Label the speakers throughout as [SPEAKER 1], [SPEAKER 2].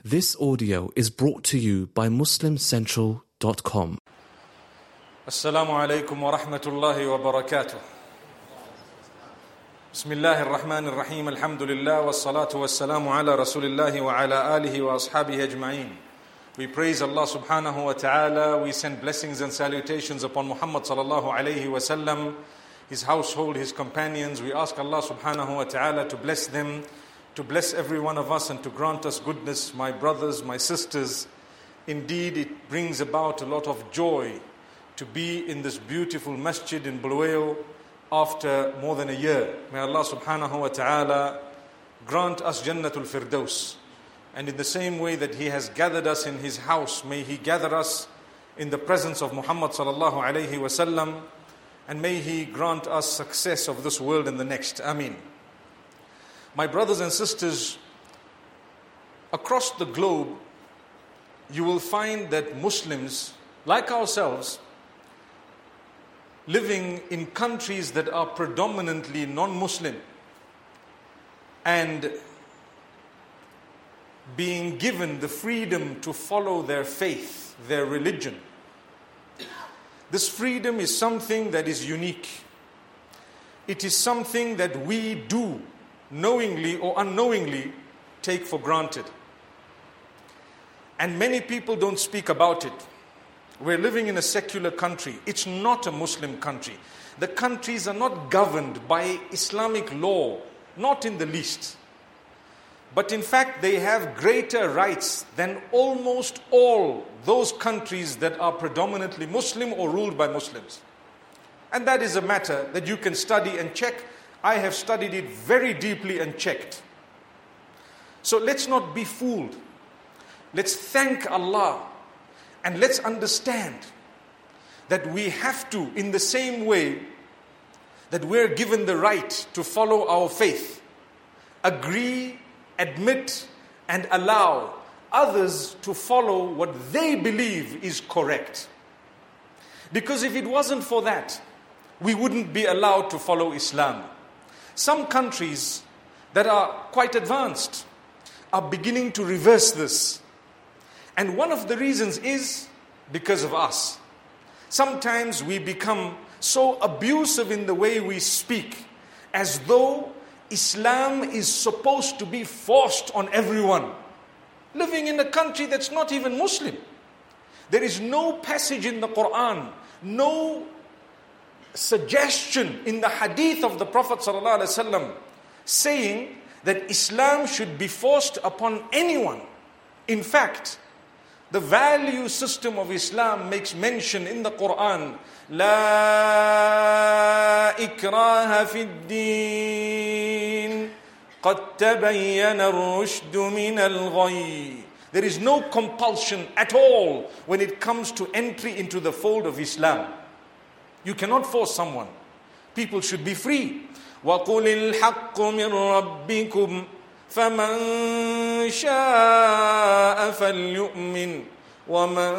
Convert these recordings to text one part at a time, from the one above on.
[SPEAKER 1] This audio is brought to you by MuslimCentral.com.
[SPEAKER 2] Assalamu alaikum wa rahmatullahi wa barakatuh. Bismillahir Rahmanir Rahim. Alhamdulillah wa salatu wa salamu ala Rasulillahi wa ala alihi wa ashabihi ajma'in. We praise Allah subhanahu wa ta'ala. We send blessings and salutations upon Muhammad sallallahu alayhi wa sallam, his household, his companions. We ask Allah subhanahu wa ta'ala to bless them, to bless every one of us and to grant us goodness. My brothers, my sisters, indeed it brings about a lot of joy to be in this beautiful masjid in Bulawayo after more than a year. May Allah subhanahu wa ta'ala grant us Jannatul Firdaus. And in the same way that He has gathered us in His house, may He gather us in the presence of Muhammad sallallahu alayhi wa sallam, and may He grant us success of this world and the next. Ameen. My brothers and sisters, across the globe, you will find that Muslims, like ourselves, living in countries that are predominantly non-Muslim and being given the freedom to follow their faith, their religion. This freedom is something that is unique. It is something that we do, knowingly or unknowingly, take for granted. And many people don't speak about it. We're living in a secular country. It's not a Muslim country. The countries are not governed by Islamic law, not in the least. But in fact, they have greater rights than almost all those countries that are predominantly Muslim or ruled by Muslims. And that is a matter that you can study and check. I have studied it very deeply and checked. So let's not be fooled. Let's thank Allah and let's understand that we have to, in the same way that we're given the right to follow our faith, agree, admit, and allow others to follow what they believe is correct. Because if it wasn't for that, we wouldn't be allowed to follow Islam. Some countries that are quite advanced are beginning to reverse this. And one of the reasons is because of us. Sometimes we become so abusive in the way we speak, as though Islam is supposed to be forced on everyone. Living in a country that's not even Muslim. There is no passage in the Quran, no suggestion in the hadith of the Prophet ﷺ saying that Islam should be forced upon anyone. In fact, the value system of Islam makes mention in the Quran, لا إكراه في الدين قد تبين الرشد من الغي. There is no compulsion at all when it comes to entry into the fold of Islam. You cannot force someone. People should be free. وَقُلِ الْحَقُّ مِنْ رَبِّكُمْ فَمَنْ شَاءَ فَلْيُؤْمِنْ وَمَنْ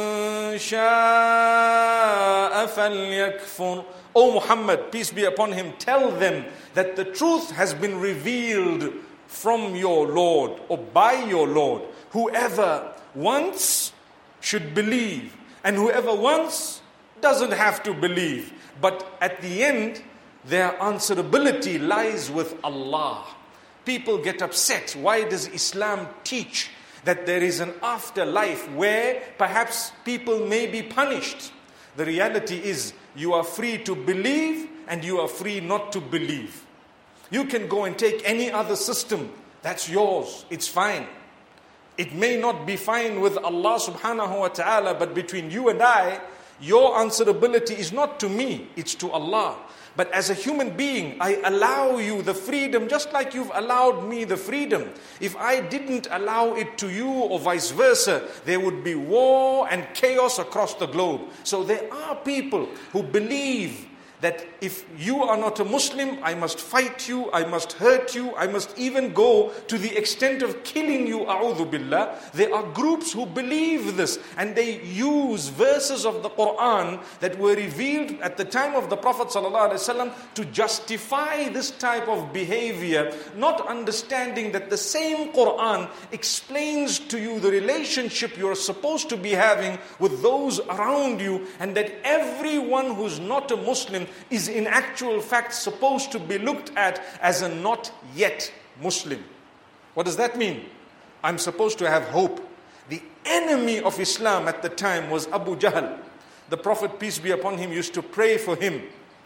[SPEAKER 2] شَاءَ فَلْيَكْفُرْ. O Muhammad, peace be upon him, tell them that the truth has been revealed from your Lord or by your Lord. Whoever wants should believe, and whoever wants doesn't have to believe. But at the end, their answerability lies with Allah. People get upset. Why does Islam teach that there is an afterlife where perhaps people may be punished? The reality is you are free to believe and you are free not to believe. You can go and take any other system. That's yours. It's fine. It may not be fine with Allah subhanahu wa ta'ala, but between you and I, your answerability is not to me, it's to Allah. But as a human being, I allow you the freedom just like you've allowed me the freedom. If I didn't allow it to you or vice versa, there would be war and chaos across the globe. So there are people who believe that if you are not a Muslim, I must fight you, I must hurt you, I must even go to the extent of killing you, a'udhu billah. There are groups who believe this, and they use verses of the Quran that were revealed at the time of the Prophet ﷺ to justify this type of behavior, not understanding that the same Quran explains to you the relationship you're supposed to be having with those around you, and that everyone who's not a Muslim is in actual fact supposed to be looked at as a not yet Muslim. What does that mean? I'm supposed to have hope. The enemy of Islam at the time was Abu Jahl. The Prophet, peace be upon him, used to pray for him.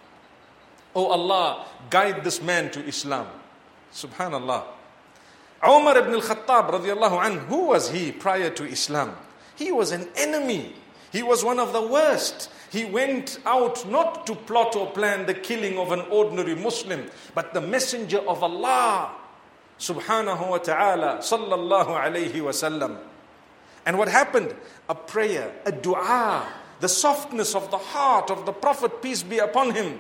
[SPEAKER 2] Oh Allah, guide this man to Islam. Subhanallah. Umar ibn al-Khattab radiallahu anhu, who was he prior to Islam? He was an enemy. He was one of the worst. He went out not to plot or plan the killing of an ordinary Muslim, but the messenger of Allah, subhanahu wa ta'ala, sallallahu alayhi wa sallam. And what happened? A prayer, a dua, the softness of the heart of the Prophet, peace be upon him.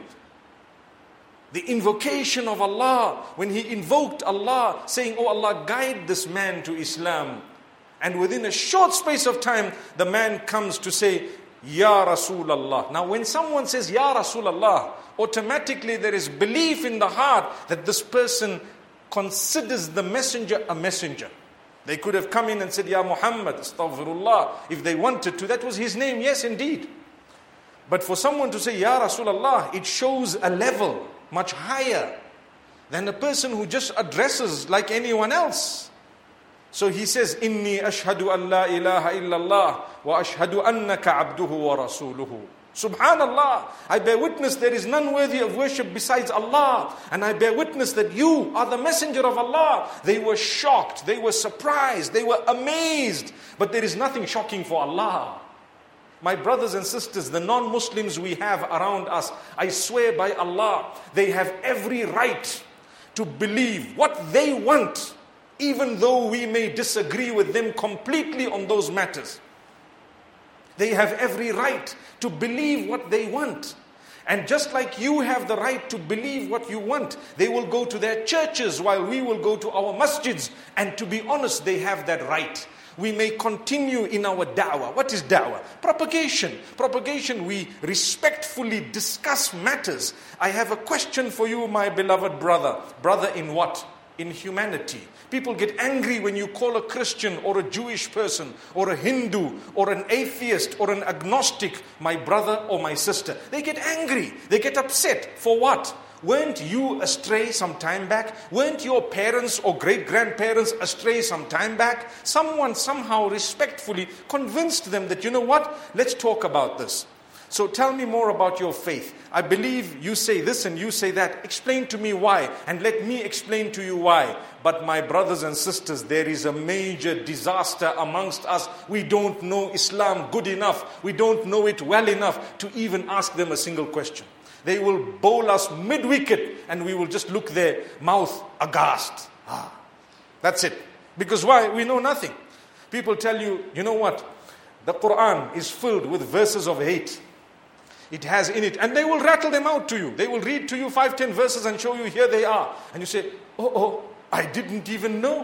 [SPEAKER 2] The invocation of Allah, when he invoked Allah, saying, oh Allah, guide this man to Islam. And within a short space of time, the man comes to say, Ya Rasulallah. Now when someone says Ya Rasulallah, automatically there is belief in the heart that this person considers the messenger a messenger. They could have come in and said Ya Muhammad, astaghfirullah, if they wanted to. That was his name, yes indeed. But for someone to say Ya Rasulallah, it shows a level much higher than a person who just addresses like anyone else. So he says, Inni ashhadu an la ilaha illallah wa ashhadu annaka abduhu wa rasuluhu. Subhanallah, I bear witness there is none worthy of worship besides Allah. And I bear witness that you are the messenger of Allah. They were shocked, they were surprised, they were amazed. But there is nothing shocking for Allah. My brothers and sisters, the non-Muslims we have around us, I swear by Allah, they have every right to believe what they want, even though we may disagree with them completely on those matters. They have every right to believe what they want. And just like you have the right to believe what you want, they will go to their churches while we will go to our masjids. And to be honest, they have that right. We may continue in our da'wah. What is da'wah? Propagation. Propagation, we respectfully discuss matters. I have a question for you, my beloved brother. Brother in what? In humanity. People get angry when you call a Christian or a Jewish person or a Hindu or an atheist or an agnostic my brother or my sister. They get angry. They get upset. For what? Weren't you astray some time back? Weren't your parents or great-grandparents astray some time back? Someone somehow respectfully convinced them that, you know what? Let's talk about this. So tell me more about your faith. I believe you say this and you say that. Explain to me why, and let me explain to you why. But my brothers and sisters, there is a major disaster amongst us. We don't know Islam good enough. We don't know it well enough to even ask them a single question. They will bowl us mid-wicket and we will just look their mouth aghast. That's it. Because why? We know nothing. People tell you, you know what? The Quran is filled with verses of hate. It has in it, and they will rattle them out to you. They will read to you 5-10 verses and show you, here they are. And you say, oh, I didn't even know.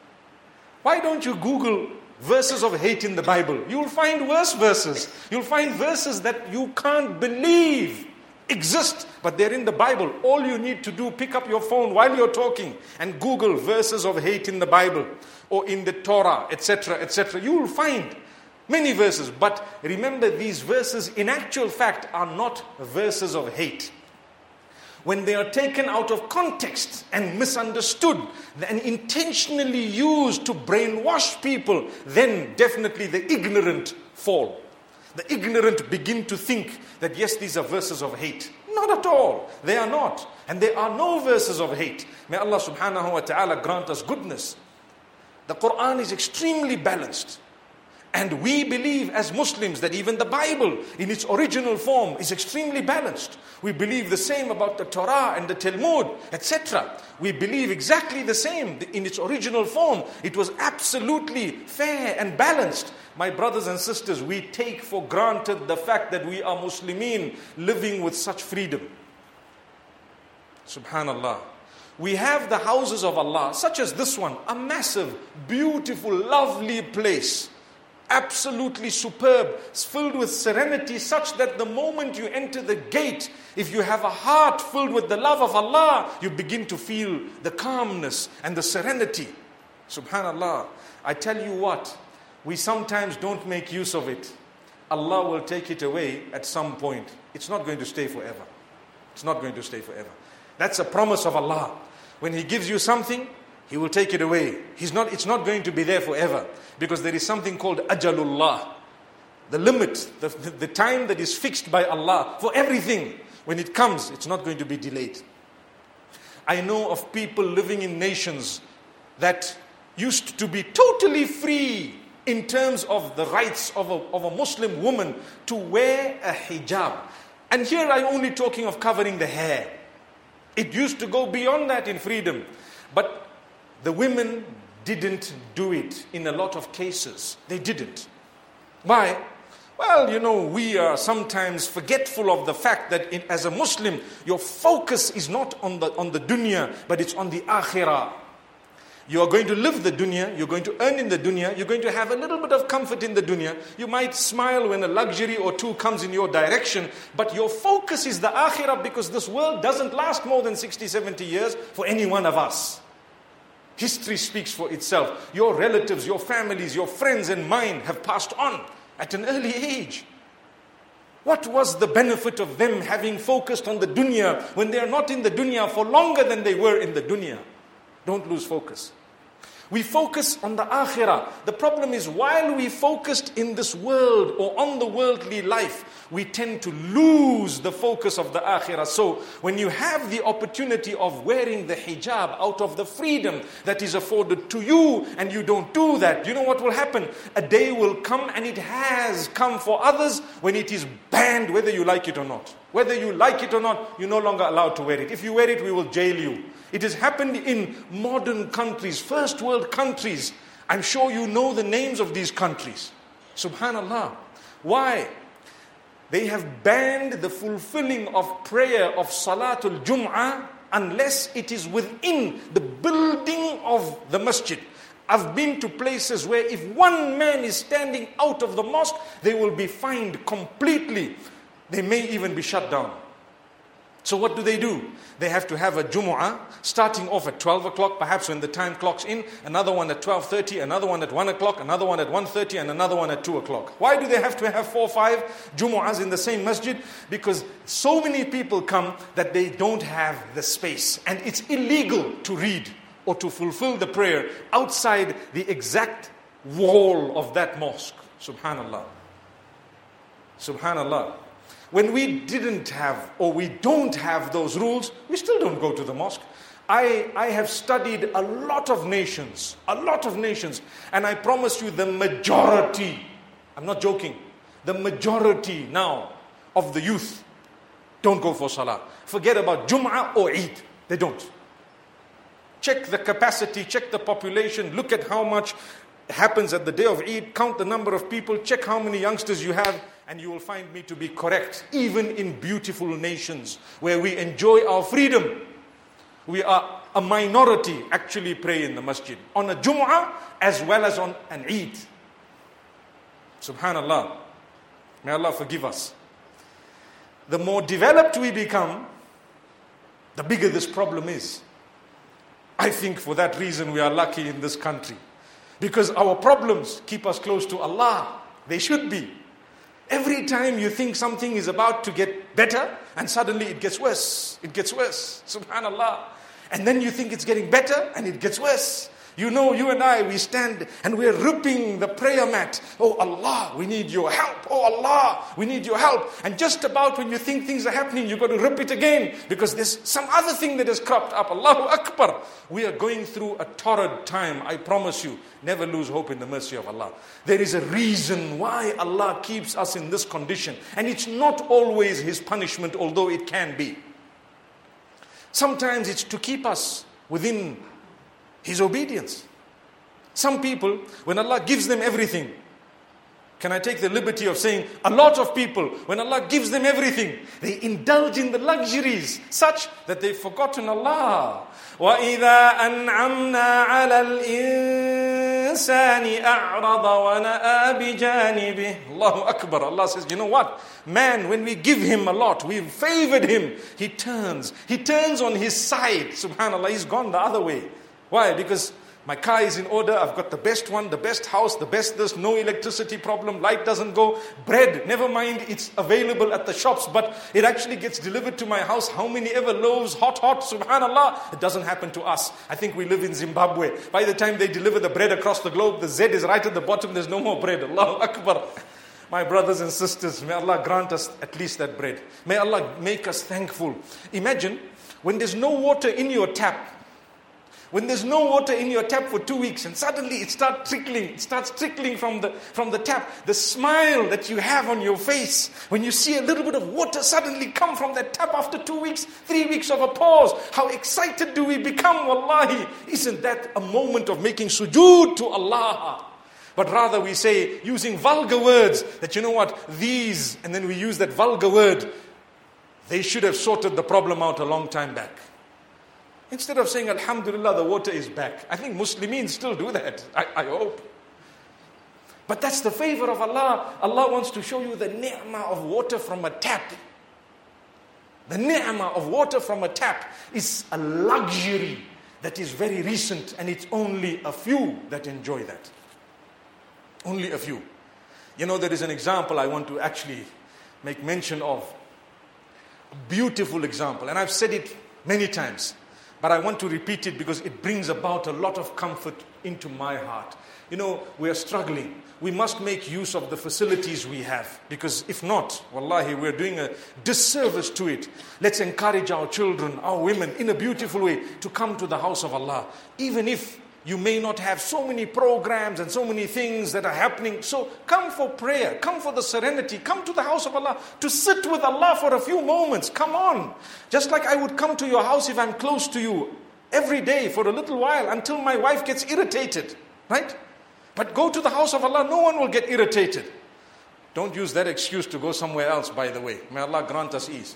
[SPEAKER 2] Why don't you Google verses of hate in the Bible? You'll find worse verses. You'll find verses that you can't believe exist, but they're in the Bible. All you need to do, pick up your phone while you're talking and Google verses of hate in the Bible or in the Torah, etc., etc. You will find many verses, but remember, these verses in actual fact are not verses of hate. When they are taken out of context and misunderstood and intentionally used to brainwash people, then definitely the ignorant fall. The ignorant begin to think that yes, these are verses of hate. Not at all. They are not. And there are no verses of hate. May Allah subhanahu wa ta'ala grant us goodness. The Quran is extremely balanced. And we believe as Muslims that even the Bible in its original form is extremely balanced. We believe the same about the Torah and the Talmud, etc. We believe exactly the same in its original form. It was absolutely fair and balanced. My brothers and sisters, we take for granted the fact that we are Muslimin living with such freedom. Subhanallah. We have the houses of Allah, such as this one, a massive, beautiful, lovely place. Absolutely superb. It's filled with serenity, such that the moment you enter the gate, if you have a heart filled with the love of Allah, you begin to feel the calmness and the serenity. Subhanallah. I tell you what, we sometimes don't make use of it. Allah will take it away at some point. It's not going to stay forever. It's not going to stay forever. That's a promise of Allah. When He gives you something, He will take it away. It's not going to be there forever. Because there is something called Ajalullah. The limit, the time that is fixed by Allah for everything. When it comes, it's not going to be delayed. I know of people living in nations that used to be totally free in terms of the rights of a Muslim woman to wear a hijab. And here I'm only talking of covering the hair. It used to go beyond that in freedom. But the women didn't do it in a lot of cases. They didn't. Why? Well, we are sometimes forgetful of the fact that as a Muslim, your focus is not on the dunya, but it's on the akhirah. You are going to live the dunya, you're going to earn in the dunya, you're going to have a little bit of comfort in the dunya. You might smile when a luxury or two comes in your direction, but your focus is the akhirah, because this world doesn't last more than 60, 70 years for any one of us. History speaks for itself. Your relatives, your families, your friends and mine have passed on at an early age. What was the benefit of them having focused on the dunya when they are not in the dunya for longer than they were in the dunya? Don't lose focus. We focus on the akhirah. The problem is, while we focused in this world or on the worldly life, we tend to lose the focus of the akhirah. So when you have the opportunity of wearing the hijab out of the freedom that is afforded to you, and you don't do that, you know what will happen? A day will come, and it has come for others, when it is banned, whether you like it or not. Whether you like it or not, you're no longer allowed to wear it. If you wear it, we will jail you. It has happened in modern countries, first world countries. I'm sure you know the names of these countries. Subhanallah. Why? They have banned the fulfilling of prayer of Salatul Jum'ah unless it is within the building of the masjid. I've been to places where if one man is standing out of the mosque, they will be fined completely. They may even be shut down. So what do? They have to have a Jumu'ah starting off at 12 o'clock, perhaps when the time clocks in, another one at 12:30, another one at 1 o'clock, another one at 1:30, and another one at 2 o'clock. Why do they have to have 4 or 5 Jumu'ahs in the same masjid? Because so many people come that they don't have the space. And it's illegal to read or to fulfill the prayer outside the exact wall of that mosque. Subhanallah. Subhanallah. When we didn't have, or we don't have those rules, we still don't go to the mosque. I have studied a lot of nations, and I promise you the majority, I'm not joking, the majority now of the youth don't go for salah. Forget about Jum'ah or Eid. They don't. Check the capacity, check the population, look at how much happens at the day of Eid, count the number of people, check how many youngsters you have, and you will find me to be correct. Even in beautiful nations where we enjoy our freedom, we are a minority actually pray in the masjid on a Jum'ah as well as on an Eid. Subhanallah. May Allah forgive us. The more developed we become, the bigger this problem is. I think for that reason we are lucky in this country, because our problems keep us close to Allah. They should be. Every time you think something is about to get better, and suddenly it gets worse. It gets worse. Subhanallah. And then you think it's getting better, and it gets worse. You know, you and I, we stand and we're ripping the prayer mat. Oh Allah, we need your help. Oh Allah, we need your help. And just about when you think things are happening, you've got to rip it again, because there's some other thing that has cropped up. Allahu Akbar. We are going through a torrid time, I promise you. Never lose hope in the mercy of Allah. There is a reason why Allah keeps us in this condition. And it's not always His punishment, although it can be. Sometimes it's to keep us within His obedience. Some people, when Allah gives them everything, Can I take the liberty of saying a lot of people, when Allah gives them everything, they indulge in the luxuries such that they've forgotten Allah. وَإِذَا أَنْعَمْنَا عَلَى الْإِنسَانِ أَعْرَضَ وَنَأَى بِجَانِبِهِ. Allahu Akbar. Allah says, you know what? Man, when we give him a lot, we've favored him, he turns on his side. Subhanallah, he's gone the other way. Why? Because my car is in order, I've got the best one, the best house, the best this, no electricity problem, light doesn't go. Bread, never mind, it's available at the shops, but it actually gets delivered to my house. How many ever loaves, hot, subhanallah. It doesn't happen to us. I think we live in Zimbabwe. By the time they deliver the bread across the globe, the Z is right at the bottom, there's no more bread. Allahu Akbar. My brothers and sisters, may Allah grant us at least that bread. May Allah make us thankful. Imagine when there's no water in your tap. When there's no water in your tap for 2 weeks and suddenly it starts trickling from the tap. The smile that you have on your face when you see a little bit of water suddenly come from that tap after 2 weeks, 3 weeks of a pause. How excited do we become, wallahi. Isn't that a moment of making sujood to Allah? But rather we say, using vulgar words, that you know what, these, and then we use that vulgar word, they should have sorted the problem out a long time back. Instead of saying, Alhamdulillah, the water is back. I think Muslims still do that. I hope. But that's the favor of Allah. Allah wants to show you the ni'mah of water from a tap. The ni'mah of water from a tap is a luxury that is very recent, and it's only a few that enjoy that. Only a few. You know, there is an example I want to actually make mention of. A beautiful example. And I've said it many times. But I want to repeat it because it brings about a lot of comfort into my heart. You know, we are struggling. We must make use of the facilities we have. Because if not, wallahi, we're doing a disservice to it. Let's encourage our children, our women, in a beautiful way, to come to the house of Allah. Even if you may not have so many programs and so many things that are happening. So come for prayer, come for the serenity, come to the house of Allah to sit with Allah for a few moments. Come on. Just like I would come to your house if I'm close to you every day for a little while until my wife gets irritated. Right? But go to the house of Allah, no one will get irritated. Don't use that excuse to go somewhere else, by the way. May Allah grant us ease.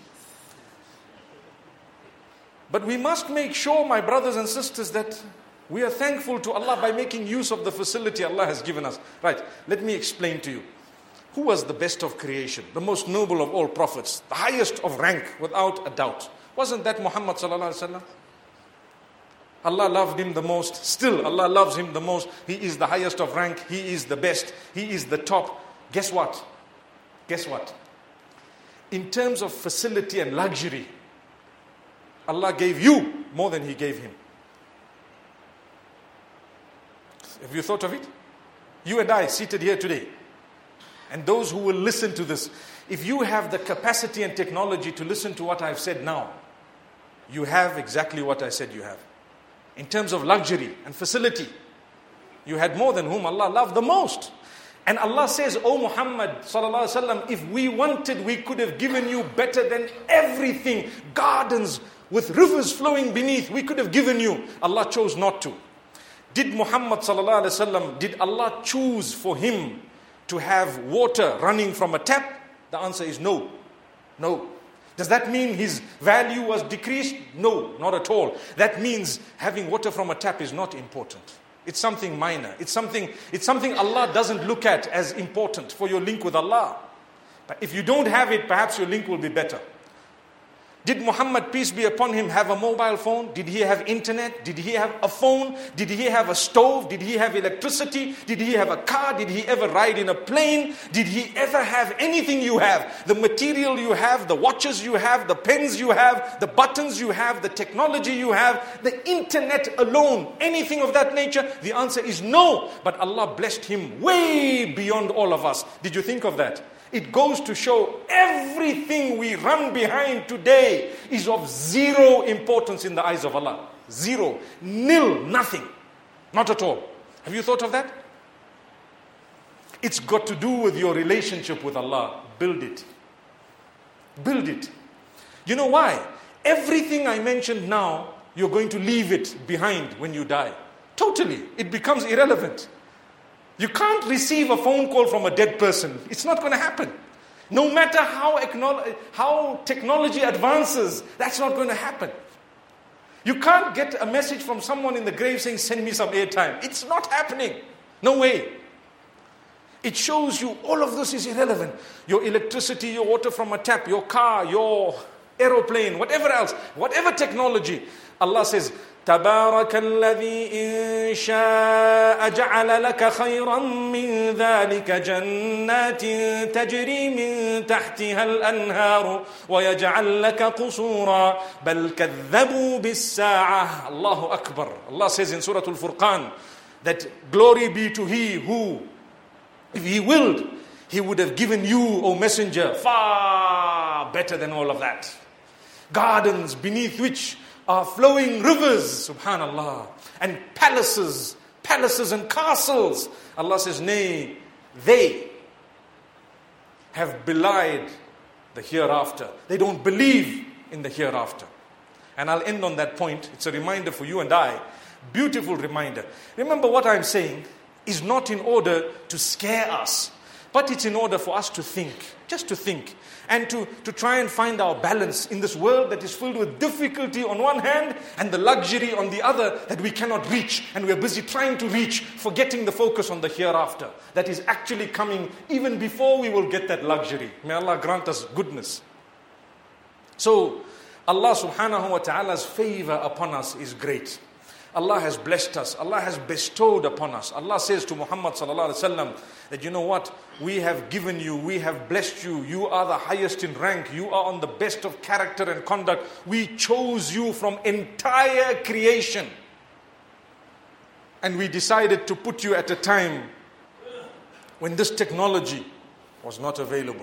[SPEAKER 2] But we must make sure, my brothers and sisters, that we are thankful to Allah by making use of the facility Allah has given us. Right, let me explain to you. Who was the best of creation? The most noble of all prophets. The highest of rank, without a doubt. Wasn't that Muhammad sallallahu alaihi wasallam? Allah loved him the most. Still, Allah loves him the most. He is the highest of rank. He is the best. He is the top. Guess what? Guess what? In terms of facility and luxury, Allah gave you more than He gave him. Have you thought of it? You and I seated here today, and those who will listen to this, if you have the capacity and technology to listen to what I've said now, you have exactly what I said you have. In terms of luxury and facility, you had more than whom Allah loved the most. And Allah says, O Muhammad sallallahu alaihi wasallam, if we wanted, we could have given you better than everything. Gardens with rivers flowing beneath, we could have given you. Allah chose not to. Did Muhammad sallallahu alaihi wasallam, did Allah choose for him to have water running from a tap? The answer is no. No. Does that mean his value was decreased? No, not at all. That means having water from a tap is not important. It's something minor. It's something Allah doesn't look at as important for your link with Allah. But if you don't have it, perhaps your link will be better. Did Muhammad, peace be upon him, have a mobile phone? Did he have internet? Did he have a phone? Did he have a stove? Did he have electricity? Did he have a car? Did he ever ride in a plane? Did he ever have anything you have? The material you have, the watches you have, the pens you have, the buttons you have, the technology you have, the internet alone, anything of that nature? The answer is no. But Allah blessed him way beyond all of us. Did you think of that? It goes to show everything we run behind today is of zero importance in the eyes of Allah. Zero. Nil. Nothing. Not at all. Have you thought of that? It's got to do with your relationship with Allah. Build it. Build it. You know why? Everything I mentioned now, you're going to leave it behind when you die. Totally. It becomes irrelevant. You can't receive a phone call from a dead person. It's not going to happen. No matter how technology advances, that's not going to happen. You can't get a message from someone in the grave saying, send me some airtime. It's not happening. No way. It shows you all of this is irrelevant. Your electricity, your water from a tap, your car, your aeroplane, whatever else, whatever technology. Allah says, تبارك الذي إن شاء جعل لك خيرا من ذلك جنات تجري من تحتها الأنهار ويجعل لك قصورا بل كذبوا بالساعة. Allahu Akbar. Allah says in Surah Al-Furqan that glory be to He who, if He willed, He would have given you, O Messenger, far better than all of that. Gardens beneath which are flowing rivers, subhanallah, and palaces and castles. Allah says, nay, they have belied the hereafter. They don't believe in the hereafter. And I'll end on that point. It's a reminder for you and I. Beautiful reminder. Remember, what I'm saying is not in order to scare us, but it's in order for us to think, just to think, and to try and find our balance in this world that is filled with difficulty on one hand and the luxury on the other that we cannot reach, and we're busy trying to reach, forgetting the focus on the hereafter that is actually coming even before we will get that luxury. May Allah grant us goodness. So Allah subhanahu wa ta'ala's favor upon us is great. Allah has blessed us. Allah has bestowed upon us. Allah says to Muhammad sallallahu alaihi wasallam that, you know what? We have given you, we have blessed you. You are the highest in rank. You are on the best of character and conduct. We chose you from entire creation. And we decided to put you at a time when this technology was not available.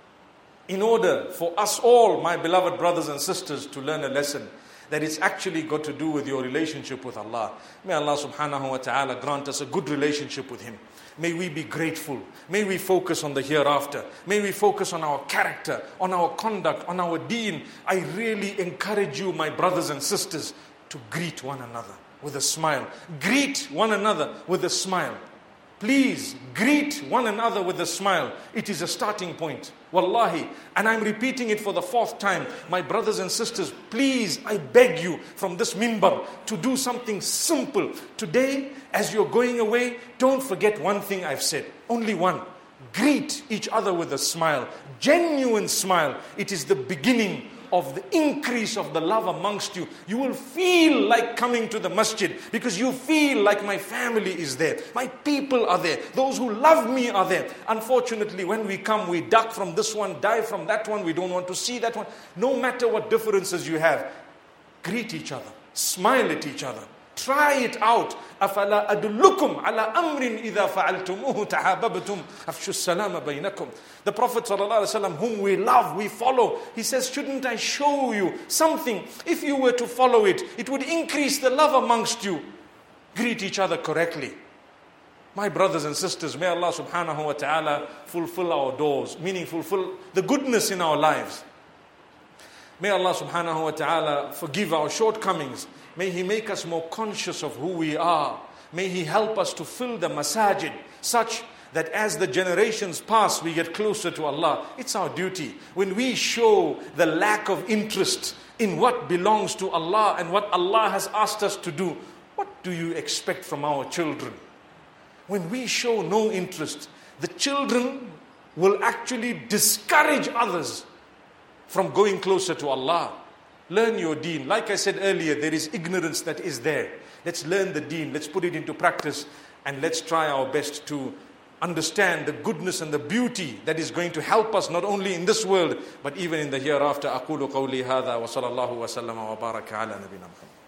[SPEAKER 2] In order for us all, my beloved brothers and sisters, to learn a lesson that it's actually got to do with your relationship with Allah. May Allah subhanahu wa ta'ala grant us a good relationship with Him. May we be grateful. May we focus on the hereafter. May we focus on our character, on our conduct, on our deen. I really encourage you, my brothers and sisters, to greet one another with a smile. Greet one another with a smile. Please greet one another with a smile. It is a starting point. Wallahi. And I'm repeating it for the 4th time. My brothers and sisters, please, I beg you from this minbar to do something simple. Today, as you're going away, don't forget one thing I've said. Only one. Greet each other with a smile. Genuine smile. It is the beginning of the increase of the love amongst you. You will feel like coming to the masjid because you feel like my family is there. My people are there. Those who love me are there. Unfortunately, when we come, we duck from this one, dive from that one. We don't want to see that one. No matter what differences you have, greet each other. Smile at each other. Try it out. أَفَلَا أَدُلُّكُمْ عَلَىٰ أَمْرٍ إِذَا فَعَلْتُمُوهُ تَحَابَبْتُمْ أَفْشُوا السَّلَامَ بَيْنَكُمْ. The Prophet ﷺ, whom we love, we follow, he says, shouldn't I show you something? If you were to follow it, it would increase the love amongst you. Greet each other correctly. My brothers and sisters, may Allah subhanahu wa ta'ala fulfill our doors, meaning fulfill the goodness in our lives. May Allah subhanahu wa ta'ala forgive our shortcomings. May He make us more conscious of who we are. May He help us to fill the masajid such that as the generations pass, we get closer to Allah. It's our duty. When we show the lack of interest in what belongs to Allah and what Allah has asked us to do, what do you expect from our children? When we show no interest, the children will actually discourage others from going closer to Allah. Learn your deen. Like I said earlier, there is ignorance that is there. Let's learn the deen. Let's put it into practice. And let's try our best to understand the goodness and the beauty that is going to help us not only in this world, but even in the hereafter. أقول قولي هذا وصلى الله وسلم وبارك على نبينا محمد.